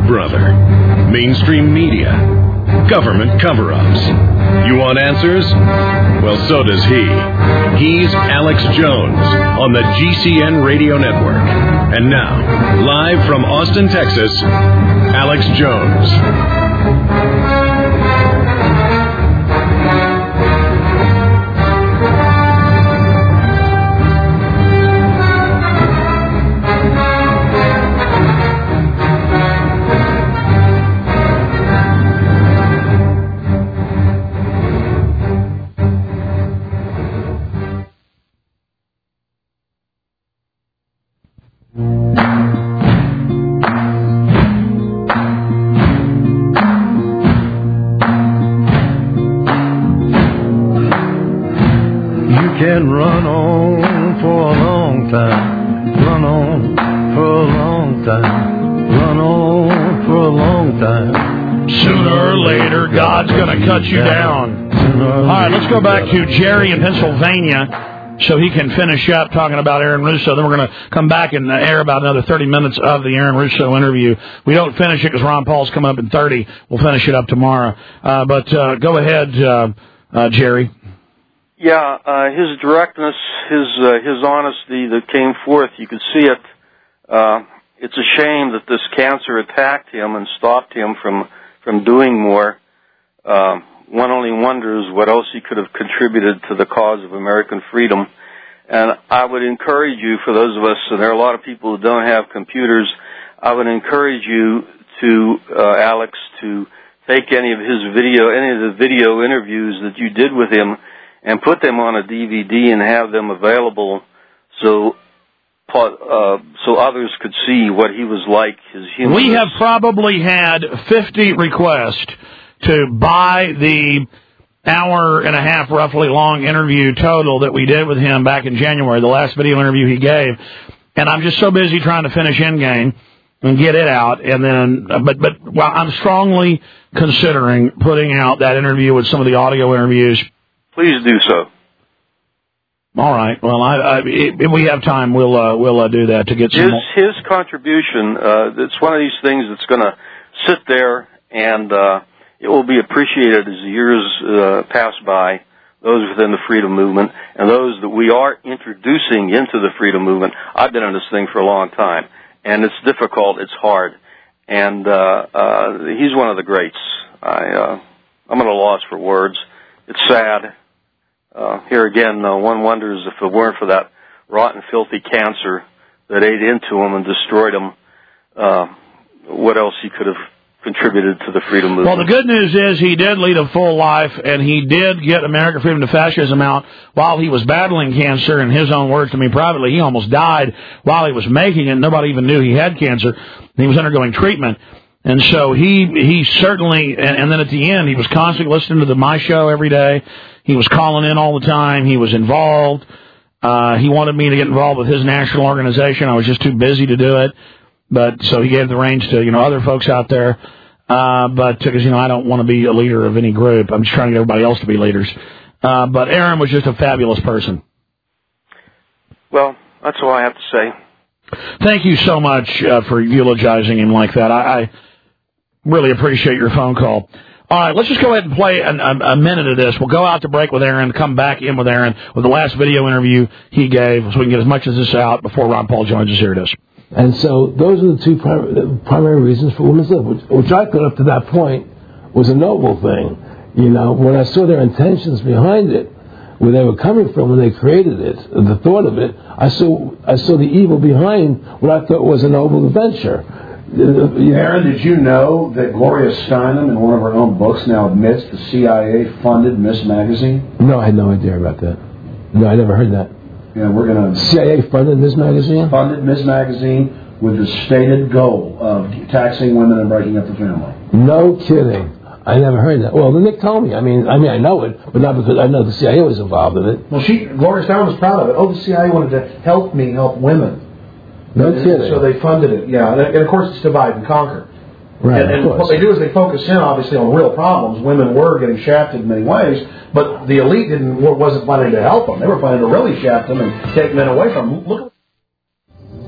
brother? Mainstream media? Government cover-ups? You want answers? Well, so does he. He's Alex Jones on the GCN Radio Network. And now, live from Austin, Texas, Alex Jones. Can run on for a long time, run on for a long time, run on for a long time. Sooner or later, God's going to cut you down. All right, let's go back to Jerry in Pennsylvania so he can finish up talking about Aaron Russo. Then we're going to come back and air about another 30 minutes of the Aaron Russo interview. We don't finish it because Ron Paul's coming up in 30. We'll finish it up tomorrow. But go ahead, Jerry. Yeah, his directness, his honesty that came forth, you could see it. It's a shame that this cancer attacked him and stopped him from doing more. One only wonders what else he could have contributed to the cause of American freedom. And I would encourage you, for those of us, and there are a lot of people who don't have computers, I would encourage you to, Alex, to take any of the video interviews that you did with him and put them on a DVD and have them available so others could see what he was like, his humanness. We have probably had 50 requests to buy the hour and a half roughly long interview total that we did with him back in January, the last video interview he gave. And I'm just so busy trying to finish Endgame and get it out. And then, but I'm strongly considering putting out that interview with some of the audio interviews. Please do so. All right. Well, if we have time, we'll do that to get some. His contribution. It's one of these things that's going to sit there, and it will be appreciated as the years pass by. Those within the freedom movement and those that we are introducing into the freedom movement. I've been in this thing for a long time, and it's difficult. It's hard, and he's one of the greats. I'm at a loss for words. It's sad. Here again, one wonders if it weren't for that rotten, filthy cancer that ate into him and destroyed him, what else he could have contributed to the freedom movement. Well, the good news is he did lead a full life, and he did get American Freedom to Fascism out while he was battling cancer. In his own words to me privately, he almost died while he was making it. Nobody even knew he had cancer. He was undergoing treatment. And so he certainly, and then at the end, he was constantly listening to my show every day. He was calling in all the time. He was involved. He wanted me to get involved with his national organization. I was just too busy to do it. But so he gave the reins to, other folks out there. But because, I don't want to be a leader of any group. I'm just trying to get everybody else to be leaders. But Aaron was just a fabulous person. Well, that's all I have to say. Thank you so much for eulogizing him like that. I really appreciate your phone call. All right, let's just go ahead and play a minute of this. We'll go out to break with Aaron, come back in with Aaron with the last video interview he gave, so we can get as much of this out before Ron Paul joins us. Here it is. And so those are the two primary reasons for women's lib, which I thought up to that point was a noble thing. When I saw their intentions behind it, where they were coming from when they created it, the thought of it, I saw the evil behind what I thought was a noble adventure. Aaron, did you know that Gloria Steinem, in one of her own books, now admits the CIA funded Ms. Magazine? No, I had no idea about that. No, I never heard that. Yeah, we're going to... CIA funded Ms. Magazine? Funded Ms. Magazine with the stated goal of taxing women and breaking up the family. No kidding. I never heard that. Well, Nick told me. I mean, I know it, but not because I know the CIA was involved in it. Well, Gloria Steinem was proud of it. Oh, the CIA wanted to help women. No kidding. So they funded it, yeah. And of course, it's divide and conquer. Right, and what they do is they focus in, obviously, on real problems. Women were getting shafted in many ways, but the elite wasn't planning to help them. They were planning to really shaft them and take men away from them. Look.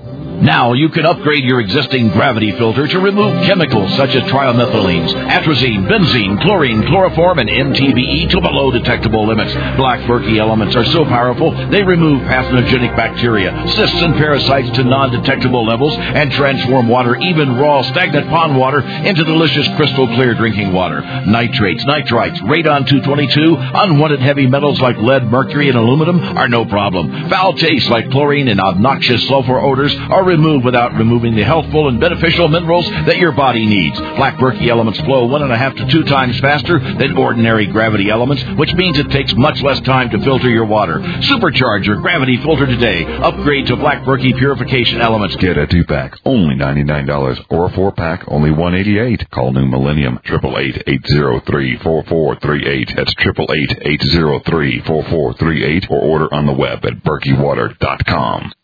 Now you can upgrade your existing gravity filter to remove chemicals such as trimethylenes, atrazine, benzene, chlorine, chloroform, and MTBE to below detectable limits. Black Berkey elements are so powerful, they remove pathogenic bacteria, cysts, and parasites to non-detectable levels and transform water, even raw, stagnant pond water, into delicious crystal clear drinking water. Nitrates, nitrites, radon 222, unwanted heavy metals like lead, mercury, and aluminum are no problem. Foul tastes like chlorine and obnoxious sulfur odors are removed without removing the healthful and beneficial minerals that your body needs. Black Berkey elements flow 1.5 to 2 times faster than ordinary gravity elements, which means it takes much less time to filter your water. Supercharge your gravity filter today. Upgrade to Black Berkey purification elements. Get a 2-pack, only $99, or a 4-pack, only $188. Call New Millennium, 888-803-4438. That's 888-803-4438, or order on the web at berkeywater.com.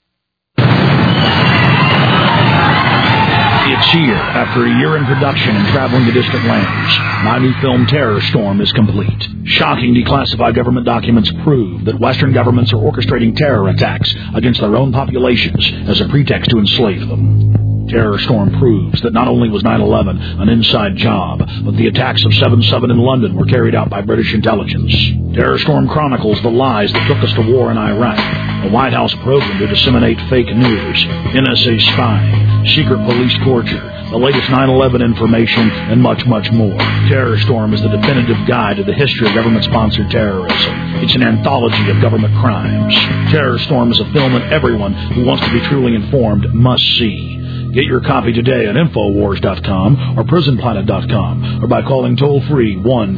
It's here. After a year in production and traveling to distant lands, my new film Terror Storm is complete. Shocking declassified government documents prove that Western governments are orchestrating terror attacks against their own populations as a pretext to enslave them. Terror Storm proves that not only was 9/11 an inside job, but the attacks of 7/7 in London were carried out by British intelligence. Terror Storm chronicles the lies that took us to war in Iraq, a White House program to disseminate fake news, NSA spying, secret police torture, the latest 9/11 information, and much, much more. Terror Storm is the definitive guide to the history of government-sponsored terrorism. It's an anthology of government crimes. Terror Storm is a film that everyone who wants to be truly informed must see. Get your copy today at Infowars.com or PrisonPlanet.com, or by calling toll-free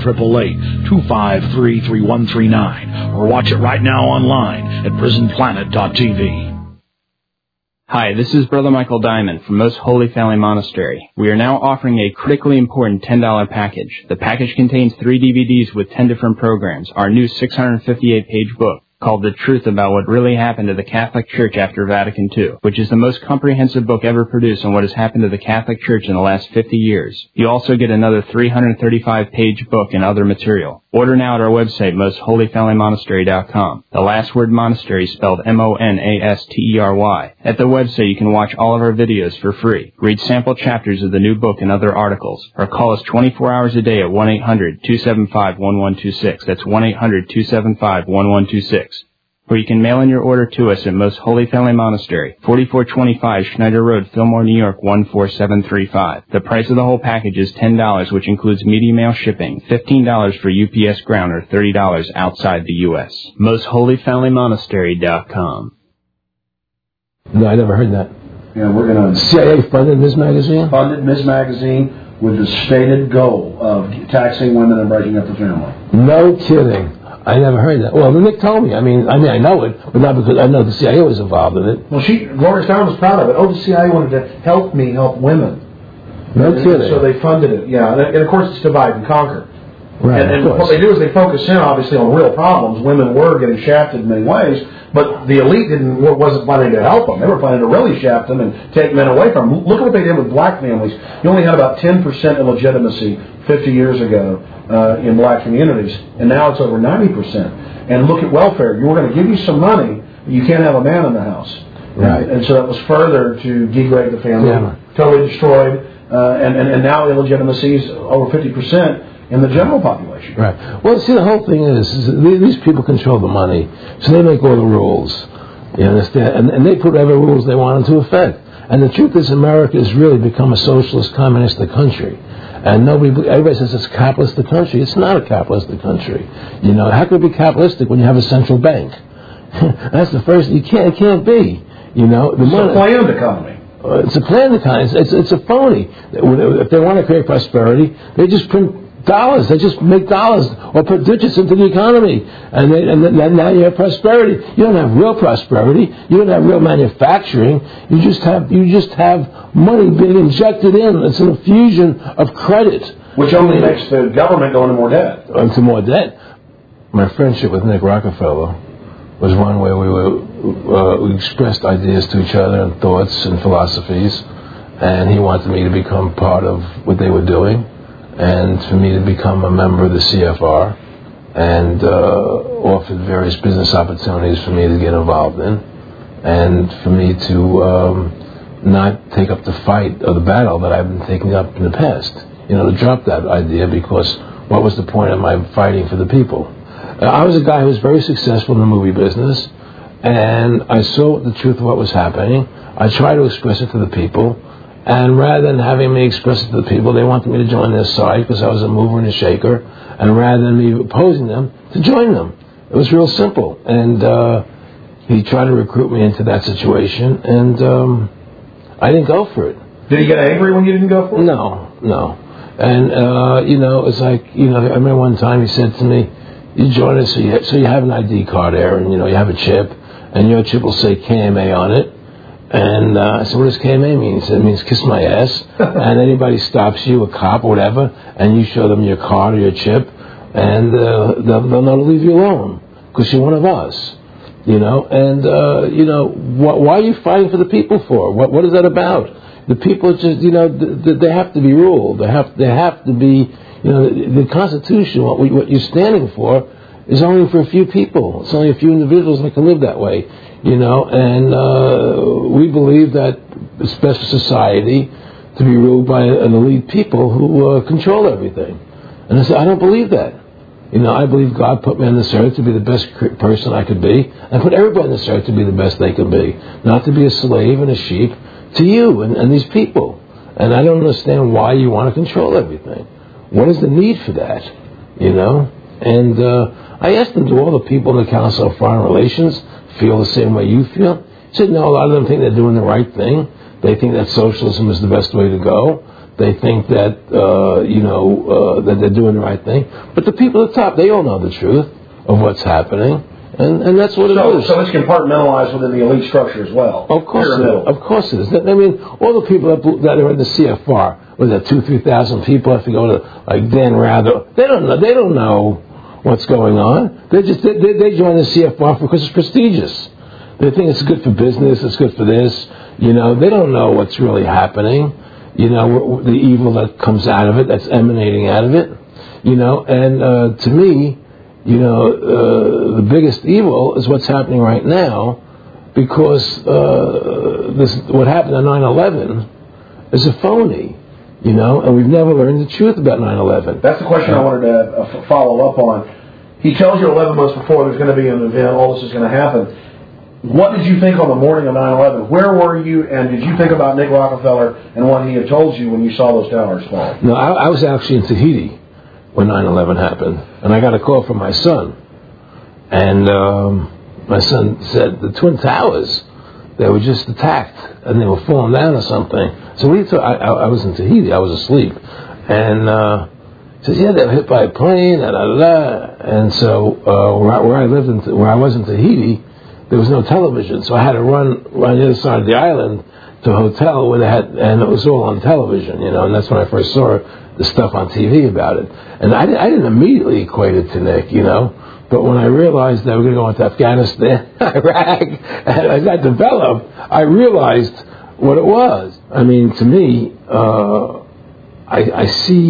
1-888-253-3139, or watch it right now online at PrisonPlanet.tv. Hi, this is Brother Michael Diamond from Most Holy Family Monastery. We are now offering a critically important $10 package. The package contains 3 DVDs with 10 different programs, our new 658-page book, called The Truth About What Really Happened to the Catholic Church After Vatican II, which is the most comprehensive book ever produced on what has happened to the Catholic Church in the last 50 years. You also get another 335-page book and other material. Order now at our website, mostholyfamilymonastery.com. The last word monastery spelled M-O-N-A-S-T-E-R-Y. At the website, you can watch all of our videos for free, read sample chapters of the new book and other articles, or call us 24 hours a day at 1-800-275-1126. That's 1-800-275-1126. Or you can mail in your order to us at Most Holy Family Monastery, 4425 Schneider Road, Fillmore, New York, 14735. The price of the whole package is $10, which includes media mail shipping, $15 for UPS ground, or $30 outside the U.S. MostHolyFamilyMonastery.com. No, I never heard that. Yeah, we're going to... CIA funded Ms. Magazine? Funded Ms. Magazine with the stated goal of taxing women and breaking up the family. No kidding. I never heard that. Well, Nick told me. I mean, I know it, but not because I know the CIA was involved in it. Well, Gloria Steinem was proud of it. Oh, the CIA wanted to help women. No kidding. So they funded it, yeah. And of course, it's divide and conquer. Right, and what they do is they focus in, obviously, on real problems. Women were getting shafted in many ways, but the elite wasn't planning to help them. They were planning to really shaft them and take men away from them. Look at what they did with black families. You only had about 10% illegitimacy 50 years ago in black communities, and now it's over 90%. And look at welfare. You were going to give you some money, but you can't have a man in the house. Right. And so that was further to degrade the family, totally destroyed, and now illegitimacy is over 50% in the general population. Right. Well, see, the whole thing is these people control the money, so they make all the rules. You understand? And they put whatever rules they want into effect. And the truth is, America has really become a socialist, communistic country. And everybody says it's a capitalistic country. It's not a capitalistic country. You know, how could it be capitalistic when you have a central bank? That's the first. It can't be. You know, it's a planned economy. It's a planned economy. It's a phony. If they want to create prosperity, they just print dollars. They just make dollars or put digits into the economy, and now you have prosperity. You don't have real prosperity. You don't have real manufacturing. You just have money being injected in. It's an infusion of credit, which only makes the government go into more debt. Into more debt. My friendship with Nick Rockefeller was one where we expressed ideas to each other and thoughts and philosophies, and he wanted me to become part of what they were doing, and for me to become a member of the CFR, and offered various business opportunities for me to get involved in, and for me to not take up the fight or the battle that I've been taking up in the past. To drop that idea, because what was the point of my fighting for the people? I was a guy who was very successful in the movie business, and I saw the truth of what was happening. I tried to express it to the people, and rather than having me express it to the people, they wanted me to join their side because I was a mover and a shaker, and rather than me opposing them, to join them. It was real simple, and he tried to recruit me into that situation, and I didn't go for it. Did he get angry when you didn't go for it? No. And, it's like, I remember one time he said to me, you join us, so you have an ID card there, and, you have a chip, and your chip will say KMA on it. And I said, what does KMA mean? He said, it means kiss my ass. And anybody stops you, a cop or whatever, and you show them your card or your chip, and they'll know to leave you alone, because you're one of us. And, why are you fighting for the people for? What is that about? The people just, they have to be ruled. They have to be, the Constitution, what you're standing for, is only for a few people. It's only a few individuals that can live that way, and we believe that it's best for society to be ruled by an elite people who control everything. And I said, I don't believe that. I believe God put me on this earth to be the best person I could be, and put everybody on this earth to be the best they can be, not to be a slave and a sheep to you and these people. And I don't understand why you want to control everything. What is the need for that? And I asked them, do all the people in the Council of Foreign Relations feel the same way you feel? He said, no, a lot of them think they're doing the right thing. They think that socialism is the best way to go. They think that, that they're doing the right thing. But the people at the top, they all know the truth of what's happening. And that's what it is. So it's compartmentalized within the elite structure as well. Of course it is. I mean, all the people that are in the CFR, was that 2,000-3,000 people have to go to, like Dan Rather. They don't know what's going on. They join the CFR because it's prestigious. They think it's good for business, it's good for this. They don't know what's really happening. The evil that comes out of it, that's emanating out of it. And to me, the biggest evil is what's happening right now, because what happened on 9/11 is a phony, and we've never learned the truth about 9/11. That's the question I wanted to follow up on. He tells you 11 months before there's going to be an event, all this is going to happen. What did you think on the morning of 9/11? Where were you, and did you think about Nick Rockefeller and what he had told you when you saw those towers fall? No, I was actually in Tahiti when 9/11 happened, and I got a call from my son, and my son said the Twin Towers, they were just attacked and they were falling down or something. So what do you thought? I was in Tahiti, I was asleep, and he says, yeah, they were hit by a plane, and so where I was in Tahiti, there was no television, so I had to run around the other side of the island to a hotel where they had, and it was all on television, and that's when I first saw the stuff on TV about it. And I didn't immediately equate it to Nick, but when I realized they were going to go into Afghanistan, Iraq, and as that developed, I realized what it was. I mean, to me, I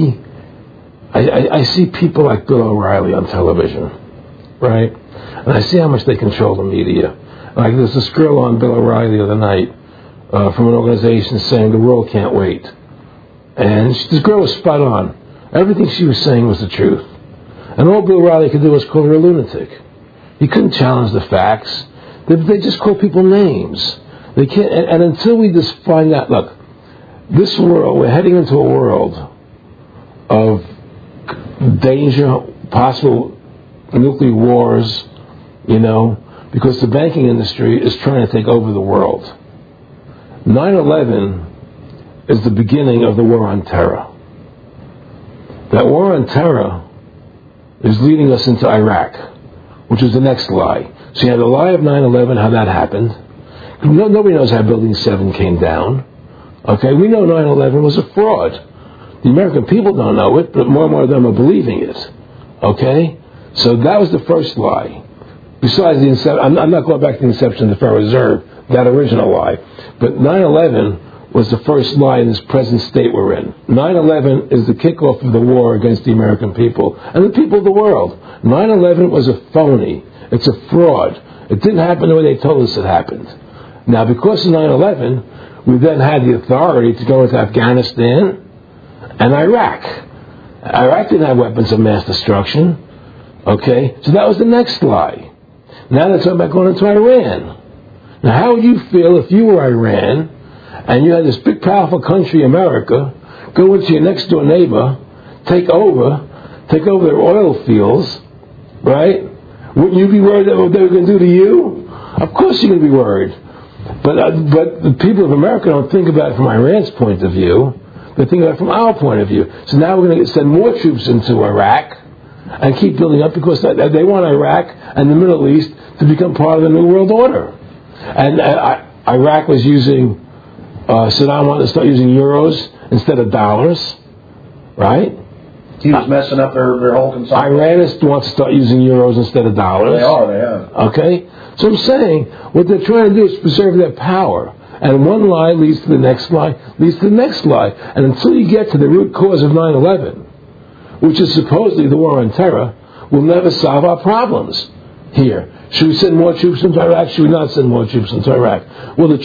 see people like Bill O'Reilly on television, right? And I see how much they control the media. Like there's this girl on Bill O'Reilly the other night from an organization saying the world can't wait. And this girl was spot on. Everything she was saying was the truth. And all Bill O'Reilly could do was call her a lunatic. He couldn't challenge the facts. They just call people names. They can't. And until we just find out, look, this world, we're heading into a world of danger, possible nuclear wars, because the banking industry is trying to take over the world. 9/11 is the beginning of the war on terror. That war on terror is leading us into Iraq, which is the next lie. So you have the lie of 9/11, how that happened. Nobody knows how Building 7 came down. Okay, we know 9/11 was a fraud. The American people don't know it, but more and more of them are believing it. Okay? So that was the first lie. Besides the inception, I'm not going back to the inception of the Federal Reserve, that original lie. But 9/11 was the first lie in this present state we're in. 9/11 is the kickoff of the war against the American people and the people of the world. 9/11 was a phony. It's a fraud. It didn't happen the way they told us it happened. Now, because of 9/11, we then had the authority to go into Afghanistan and Iraq. Iraq didn't have weapons of mass destruction. Okay? So that was the next lie. Now they're talking about going into Iran. Now, how would you feel if you were Iran and you had this big, powerful country, America, go into your next-door neighbor, take over their oil fields, right? Wouldn't you be worried about what they were going to do to you? Of course you're going to be worried. But the people of America don't think about it from Iran's point of view. They think about it from our point of view. So now we're going to send more troops into Iraq and keep building up because they want Iraq and the Middle East to become part of the New World Order. And Iraq was using, Saddam wanted to start using euros instead of dollars, right? He was messing up their whole consumption. Iran wants to start using euros instead of dollars. They have. Okay? So I'm saying, what they're trying to do is preserve their power. And one lie leads to the next lie, leads to the next lie. And until you get to the root cause of 9/11, which is supposedly the war on terror, we'll never solve our problems here. Should we send more troops into Iraq? Should we not send more troops into Iraq? Well, the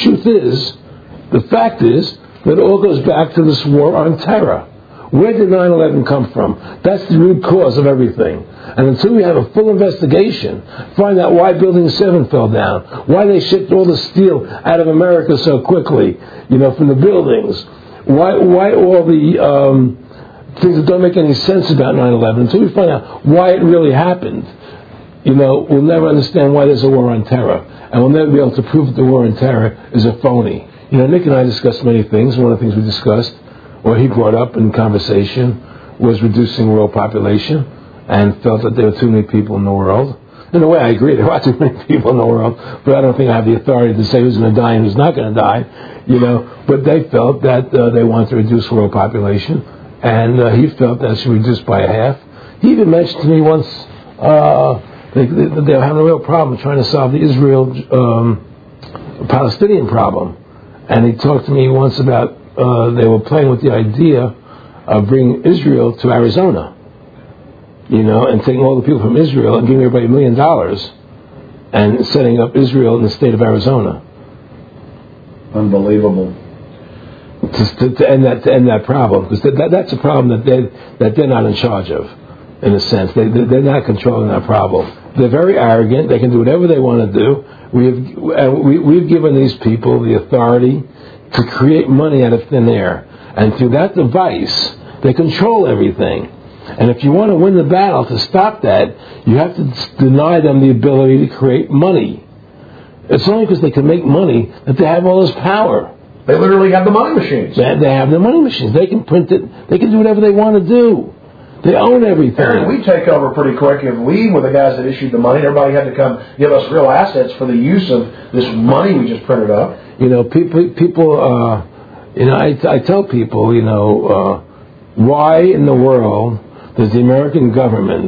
fact is, that it all goes back to this war on terror. Where did 9/11 come from? That's the root cause of everything. And until we have a full investigation, find out why Building 7 fell down, why they shipped all the steel out of America so quickly, from the buildings, why all the things that don't make any sense about 9/11, until we find out why it really happened, we'll never understand why there's a war on terror. And we'll never be able to prove that the war on terror is a phony. Nick and I discussed many things. One of the things we discussed, or he brought up in conversation, was reducing world population, and felt that there were too many people in the world. In a way, I agree. There are too many people in the world, but I don't think I have the authority to say who's going to die and who's not going to die. But they felt that they wanted to reduce world population, and he felt that should be reduced by half. He even mentioned to me once they were having a real problem trying to solve the Israel-Palestinian problem. And he talked to me once about they were playing with the idea of bringing Israel to Arizona, and taking all the people from Israel and giving everybody $1 million and setting up Israel in the state of Arizona. Unbelievable. To end that problem, because that's a problem that they're not in charge of, in a sense. They're not controlling that problem. They're very arrogant. They can do whatever they want to do. We've given these people the authority to create money out of thin air. And through that device, they control everything. And if you want to win the battle to stop that, you have to deny them the ability to create money. It's only because they can make money that they have all this power. They literally have the money machines. They have the money machines. They can print it. They can do whatever they want to do. They own everything. Aaron, we take over pretty quick. If we were the guys that issued the money, everybody had to come give us real assets for the use of this money we just printed up. People. I tell people, why in the world does the American government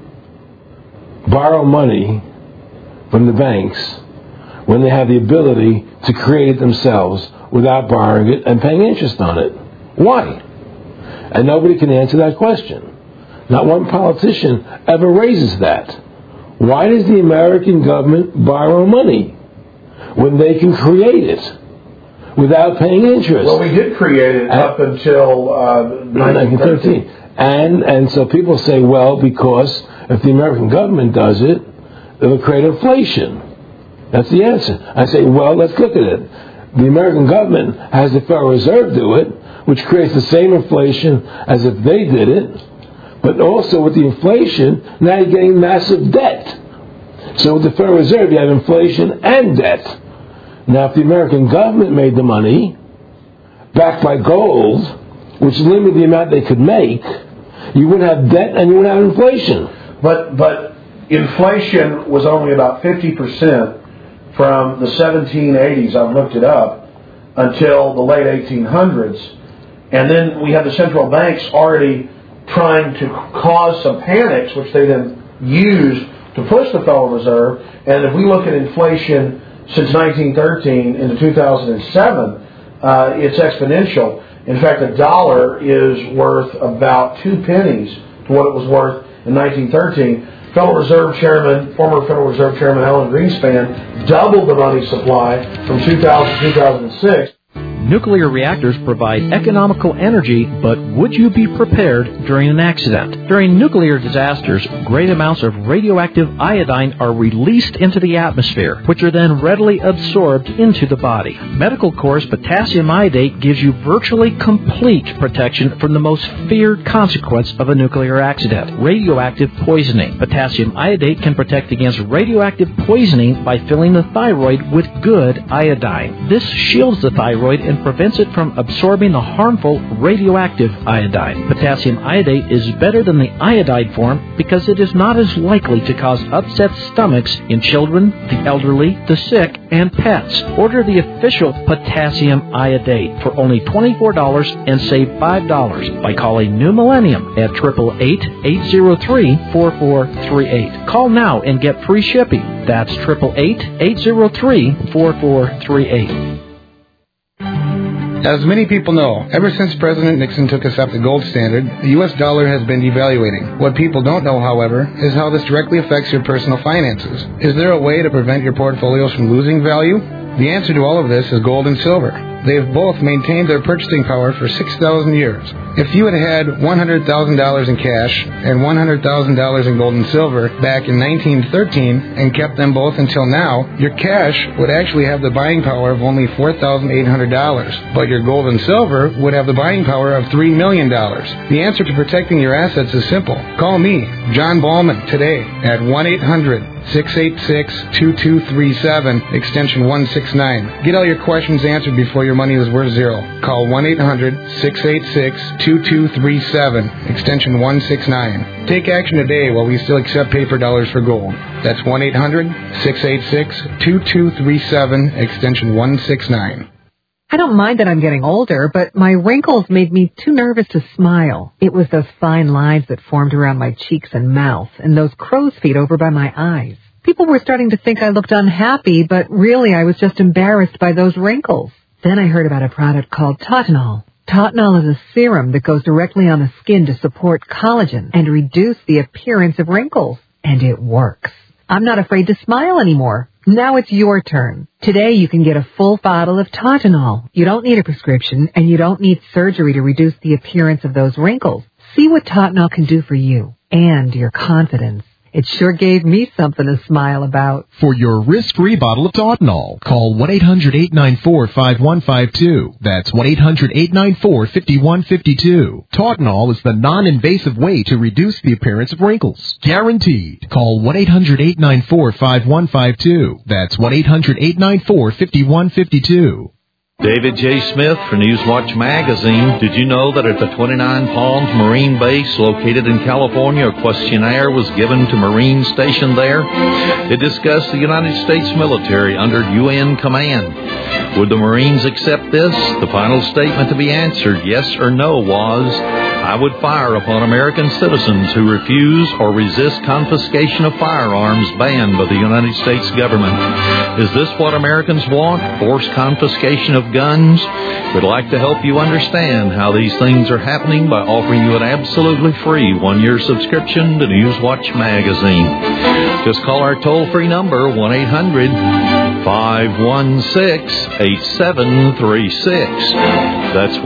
borrow money from the banks when they have the ability to create it themselves without borrowing it and paying interest on it? Why? And nobody can answer that question. Not one politician ever raises that. Why does the American government borrow money when they can create it without paying interest? Well, we did create it up until 1913. And so people say, well, because if the American government does it, it'll create inflation. That's the answer. I say, well, let's look at it. The American government has the Federal Reserve do it, which creates the same inflation as if they did it. But also with the inflation, now you're getting massive debt. So with the Federal Reserve, you have inflation and debt. Now, if the American government made the money, backed by gold, which limited the amount they could make, you wouldn't have debt and you wouldn't have inflation. But inflation was only about 50% from the 1780s, I've looked it up, until the late 1800s. And then we had the central banks already trying to cause some panics, which they then used to push the Federal Reserve. And if we look at inflation since 1913 into 2007, it's exponential. In fact, a dollar is worth about 2 pennies to what it was worth in 1913. former Federal Reserve Chairman Alan Greenspan doubled the money supply from 2000 to 2006. Nuclear reactors provide economical energy, but would you be prepared during an accident? During nuclear disasters, great amounts of radioactive iodine are released into the atmosphere, which are then readily absorbed into the body. Medical Corps' potassium iodate gives you virtually complete protection from the most feared consequence of a nuclear accident, radioactive poisoning. Potassium iodate can protect against radioactive poisoning by filling the thyroid with good iodine. This shields the thyroid and prevents it from absorbing the harmful radioactive iodine. Potassium iodate is better than the iodide form because it is not as likely to cause upset stomachs in children, the elderly, the sick, and pets. Order the official potassium iodate for only $24 and save $5 by calling New Millennium at 888-803-4438. Call now and get free shipping. That's 888-803-4438. As many people know, ever since President Nixon took us up the gold standard, the U.S. dollar has been devaluating. What people don't know, however, is how this directly affects your personal finances. Is there a way to prevent your portfolios from losing value? The answer to all of this is gold and silver. They have both maintained their purchasing power for 6,000 years. If you had had $100,000 in cash and $100,000 in gold and silver back in 1913 and kept them both until now, your cash would actually have the buying power of only $4,800, but your gold and silver would have the buying power of $3 million. The answer to protecting your assets is simple. Call me, John Ballman, today at 1-800-686-2237, extension 169. Get all your questions answered before your money is worth zero. Call 1-800-686-2237, extension 169. Take action today while we still accept paper dollars for gold. That's 1-800-686-2237, extension 169. I don't mind that I'm getting older, but my wrinkles made me too nervous to smile. It was those fine lines that formed around my cheeks and mouth, and those crow's feet over by my eyes. People were starting to think I looked unhappy, but really I was just embarrassed by those wrinkles. Then I heard about a product called Tautanol. Tautanol is a serum that goes directly on the skin to support collagen and reduce the appearance of wrinkles. And it works. I'm not afraid to smile anymore. Now it's your turn. Today you can get a full bottle of Tautanol. You don't need a prescription, and you don't need surgery to reduce the appearance of those wrinkles. See what Tautanol can do for you and your confidence. It sure gave me something to smile about. For your risk-free bottle of Tautanol, call 1-800-894-5152. That's 1-800-894-5152. Tautanol is the non-invasive way to reduce the appearance of wrinkles. Guaranteed. Call 1-800-894-5152. That's 1-800-894-5152. David J. Smith for Newswatch Magazine. Did you know that at the 29 Palms Marine Base located in California, a questionnaire was given to Marines stationed there? It discussed the United States military under UN command. Would the Marines accept this? The final statement to be answered, yes or no, was, I would fire upon American citizens who refuse or resist confiscation of firearms banned by the United States government. Is this what Americans want? Forced confiscation of guns? We'd like to help you understand how these things are happening by offering you an absolutely free 1-year subscription to Newswatch Magazine. Just call our toll-free number, 1-800-516-8736. That's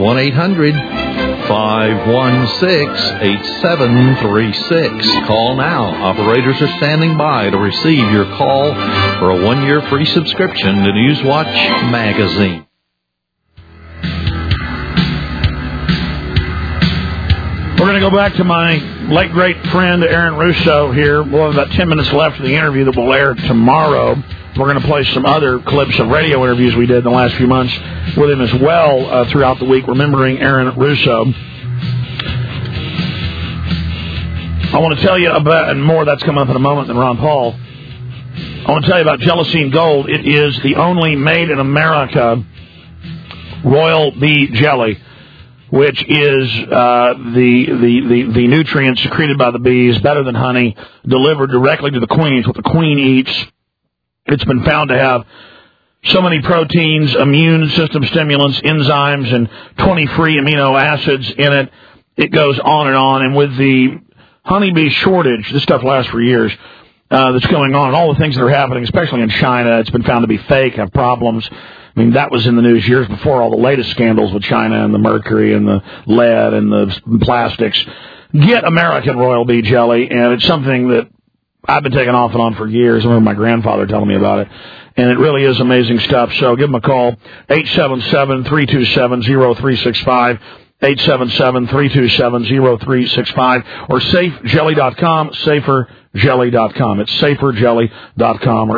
1-800-516-8736. Call now. Operators are standing by to receive your call for a 1-year free subscription to Newswatch Magazine. We're going to go back to my late great friend Aaron Russo here. We'll have about 10 minutes left of the interview that will air tomorrow. We're going to play some other clips of radio interviews we did in the last few months with him as well throughout the week, remembering Aaron Russo. I want to tell you about, and more that's coming up in a moment than Ron Paul. I want to tell you about Jealousine Gold. It is the only made-in-America royal bee jelly, which is the nutrients secreted by the bees, better than honey, delivered directly to the queen. It's what the queen eats. It's been found to have so many proteins, immune system stimulants, enzymes, and 20 free amino acids in it. It goes on, and with the honeybee shortage, this stuff lasts for years, that's going on, all the things that are happening, especially in China, it's been found to be fake, have problems. I mean, that was in the news years before all the latest scandals with China and the mercury and the lead and the plastics. Get American Royal Bee Jelly, and it's something that I've been taking off and on for years. I remember my grandfather telling me about it. And it really is amazing stuff. So give them a call, 877-327-0365, 877-327-0365, or safejelly.com, saferjelly.com. It's saferjelly.com, or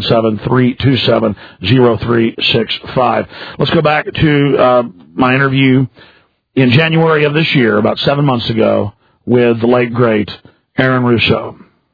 877-327-0365. Let's go back to my interview in January of this year, about 7 months ago, with the late, great Aaron Russo.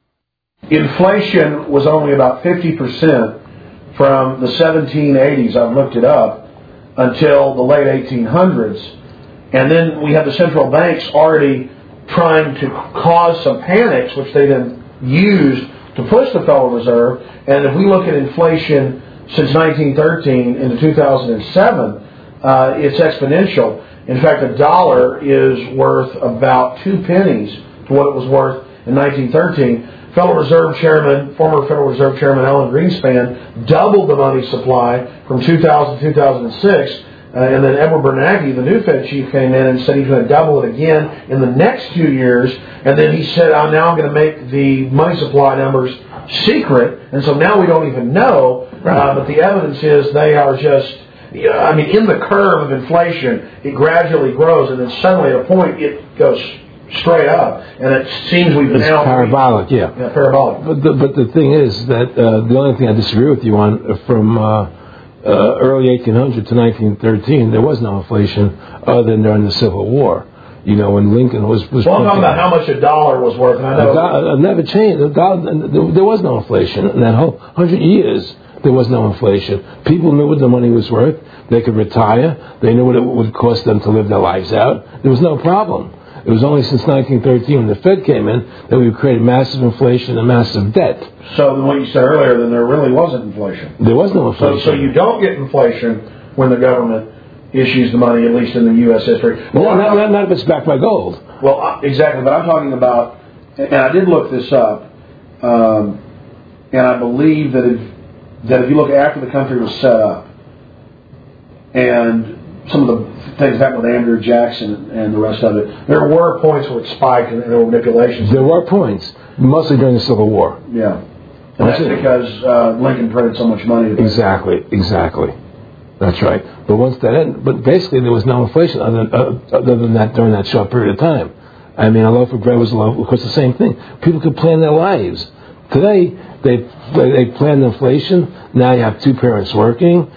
Inflation was only about 50% from the 1780s, I've looked it up, until the late 1800s. And then we had the central banks already trying to cause some panics, which they then used to push the Federal Reserve. And if we look at inflation since 1913 into 2007, it's exponential. In fact, a dollar is worth about 2 pennies to what it was worth in 1913. Former Federal Reserve Chairman Alan Greenspan doubled the money supply from 2000 to 2006. And then Edward Bernanke, the new Fed chief, came in and said he's going to double it again in the next 2 years. And then he said, I'm going to make the money supply numbers secret. And so now we don't even know. But the evidence is they are just, in the curve of inflation, it gradually grows. And then suddenly at a point, it goes straight up. And it seems we've been It's parabolic, yeah. Yeah, parabolic. But the thing is that the only thing I disagree with you on from early 1800 to 1913, there was no inflation other than during the Civil War. When Lincoln was well, I'm talking about how much a dollar was worth. And I know it never changed. There was no inflation in that whole 100 years. There was no inflation. People knew what the money was worth. They could retire. They knew what it would cost them to live their lives out. There was no problem. It was only since 1913 when the Fed came in that we created massive inflation and massive debt. So what you said earlier, then there really wasn't inflation. There was no inflation. So you don't get inflation when the government issues the money, at least in the U.S. history. Well, not if it's backed by gold. Well, exactly. But I'm talking about, and I did look this up, and I believe that if you look after the country was set up, and some of the things happened with Andrew Jackson and the rest of it, there were points where it spiked and there were manipulations. There were points, mostly during the Civil War. Yeah. And that's because Lincoln printed so much money. Exactly. That's right. But once that ended, but basically there was no inflation other than that during that short period of time. A loaf of bread was a loaf, of course, the same thing. People could plan their lives. Today, they plan inflation. Now you have two parents working.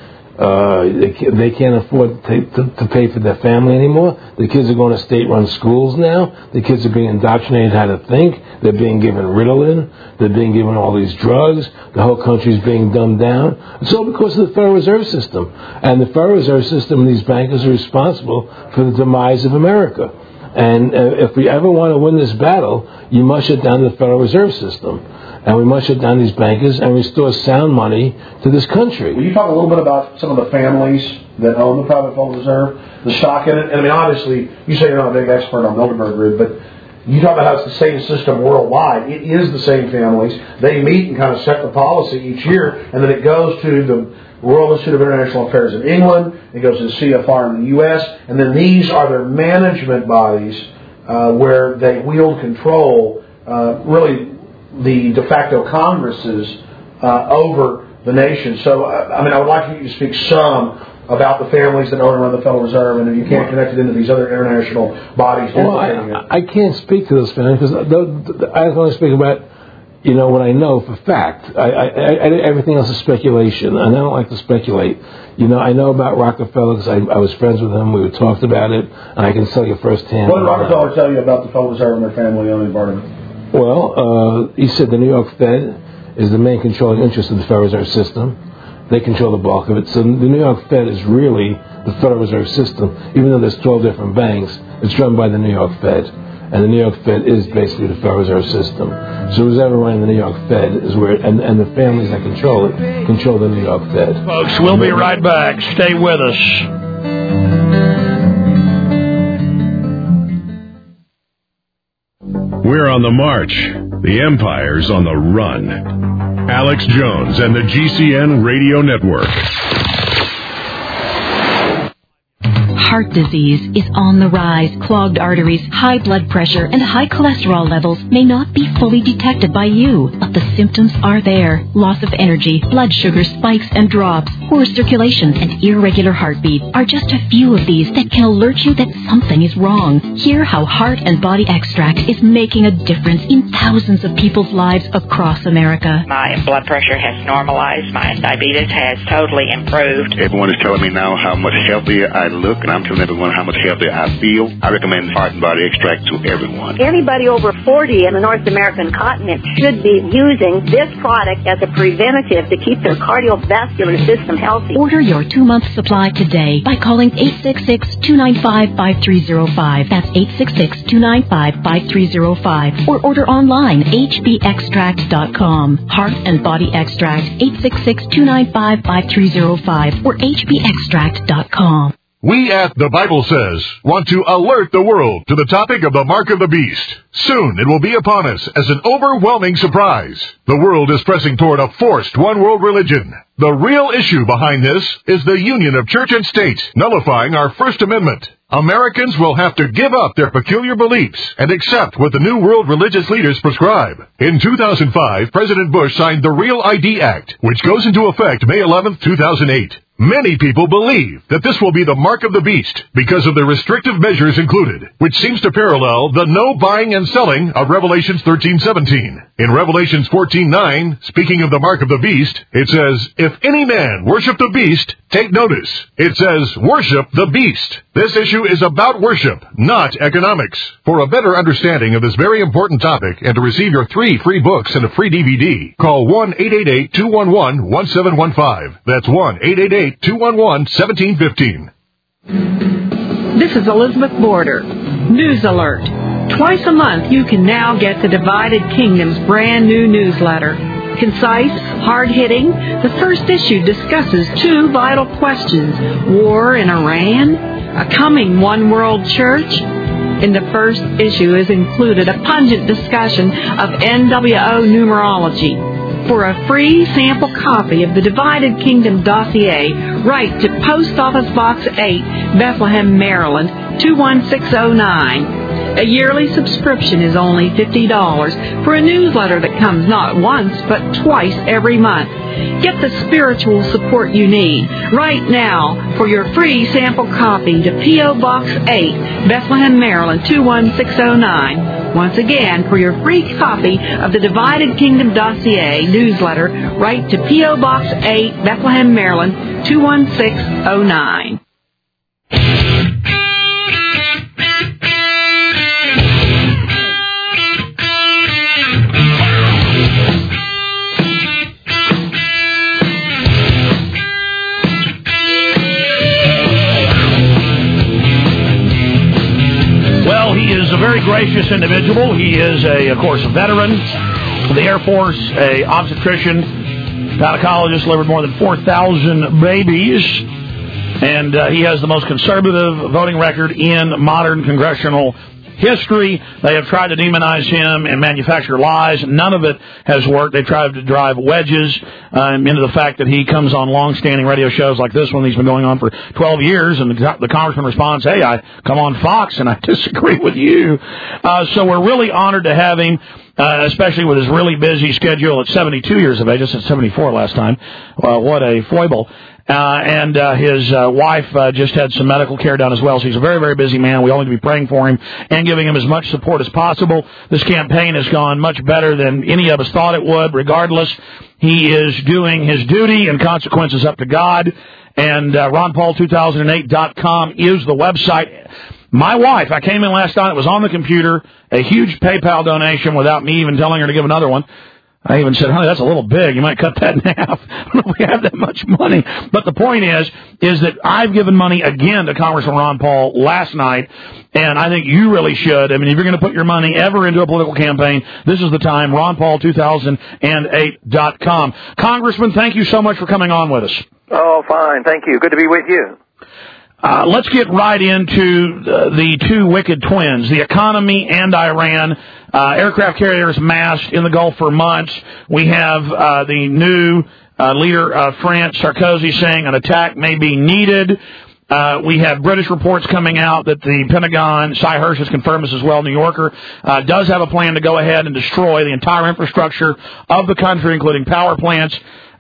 They can't afford to pay for their family anymore. The kids are going to state-run schools now. The kids are being indoctrinated how to think. They're being given Ritalin. They're being given all these drugs. The whole country's being dumbed down. It's all because of the Federal Reserve System. And the Federal Reserve System and these bankers are responsible for the demise of America. And if we ever want to win this battle, you must shut down the Federal Reserve System. And we must shut down these bankers and restore sound money to this country. Will you talk a little bit about some of the families that own the private Federal Reserve, the stock in it? And obviously, you say you're not a big expert on Bilderberg Group, but you talk about how it's the same system worldwide. It is the same families. They meet and kind of set the policy each year, and then it goes to the Royal Institute of International Affairs in England, it goes to the CFR in the U.S., and then these are their management bodies where they wield control, really the de facto Congresses over the nation. So, I would like you to speak some about the families that own and run the Federal Reserve, and if you can't connect it into these other international bodies. Well, I can't speak to those families because I only speak about, what I know for fact. Everything else is speculation, and I don't like to speculate. I know about Rockefeller because I was friends with him. We talked about it, and I can tell you firsthand. What did Rockefeller tell you about the Federal Reserve and their family-owning part of it? Well, he said the New York Fed is the main controlling interest of the Federal Reserve System. They control the bulk of it. So the New York Fed is really the Federal Reserve System. Even though there's 12 different banks, it's run by the New York Fed. And the New York Fed is basically the Federal Reserve System. So who's ever running the New York Fed is where, and the families that control it, control the New York Fed. Folks, we'll be right back. Stay with us. We're on the march. The Empire's on the run. Alex Jones and the GCN Radio Network. Heart disease is on the rise. Clogged arteries, high blood pressure, and high cholesterol levels may not be fully detected by you, but the symptoms are there. Loss of energy, blood sugar spikes and drops, poor circulation, and irregular heartbeat are just a few of these that can alert you that something is wrong. Hear how Heart and Body Extract is making a difference in thousands of people's lives across America. My blood pressure has normalized. My diabetes has totally improved. Everyone is telling me now how much healthier I look, and I'm telling everyone how much healthier I feel. I recommend Heart and Body Extract to everyone. Anybody over 40 in the North American continent should be using this product as a preventative to keep their cardiovascular system healthy. Order your 2-month supply today by calling 866-295-5305. That's 866-295-5305. Or order online, hbextract.com. Heart and Body Extract, 866-295-5305 or hbextract.com. We at The Bible Says want to alert the world to the topic of the Mark of the Beast. Soon it will be upon us as an overwhelming surprise. The world is pressing toward a forced one-world religion. The real issue behind this is the union of church and state, nullifying our First Amendment. Americans will have to give up their peculiar beliefs and accept what the New World religious leaders prescribe. In 2005, President Bush signed the Real ID Act, which goes into effect May 11, 2008. Many people believe that this will be the mark of the beast because of the restrictive measures included, which seems to parallel the no buying and selling of Revelations 13:17. In Revelations 14:9, speaking of the mark of the beast, it says, "If any man worship the beast, take notice." It says, "Worship the beast." This issue is about worship, not economics. For a better understanding of this very important topic and to receive your 3 free books and a free DVD, call 1-888-211-1715. That's 1-888-211-1715. This is Elizabeth Border. News Alert. Twice a month you can now get the Divided Kingdom's brand new newsletter. Concise, hard-hitting, the first issue discusses 2 vital questions: war in Iran, a coming one-world church. In the first issue is included a pungent discussion of NWO numerology. For a free sample copy of the Divided Kingdom dossier, write to Post Office Box 8, Bethlehem, Maryland, 21609. A yearly subscription is only $50 for a newsletter that comes not once, but twice every month. Get the spiritual support you need right now for your free sample copy to P.O. Box 8, Bethlehem, Maryland, 21609. Once again, for your free copy of the Divided Kingdom dossier newsletter, write to P.O. Box 8, Bethlehem, Maryland, 21609. Well, he is a very gracious individual. He is, of course, a veteran of the Air Force, a obstetrician, gynecologist, delivered more than 4,000 babies, and he has the most conservative voting record in modern congressional history. They have tried to demonize him and manufacture lies. None of it has worked. They tried to drive wedges into the fact that he comes on long-standing radio shows like this one. He's been going on for 12 years, and the congressman responds, "Hey, I come on Fox, and I disagree with you." So we're really honored to have him, especially with his really busy schedule at 72 years of age. I said 74 last time. What a foible. And his wife just had some medical care done as well, so he's a very, very busy man. We all need to be praying for him and giving him as much support as possible. This campaign has gone much better than any of us thought it would. Regardless, he is doing his duty, and consequences up to God. And RonPaul2008.com is the website. My wife, I came in last night, it was on the computer, a huge PayPal donation without me even telling her to give another one. I even said, honey, that's a little big. You might cut that in half. I don't know if we have that much money. But the point is that I've given money again to Congressman Ron Paul last night, and I think you really should. I mean, if you're going to put your money ever into a political campaign, this is the time. RonPaul2008.com. Congressman, thank you so much for coming on with us. Oh, fine. Thank you. Good to be with you. Let's get right into the two wicked twins, the economy and Iran. Aircraft carriers massed in the Gulf for months. We have the new leader of France, Sarkozy, saying an attack may be needed. We have British reports coming out that the Pentagon, Sy Hersh has confirmed this as well, New Yorker, does have a plan to go ahead and destroy the entire infrastructure of the country, including power plants.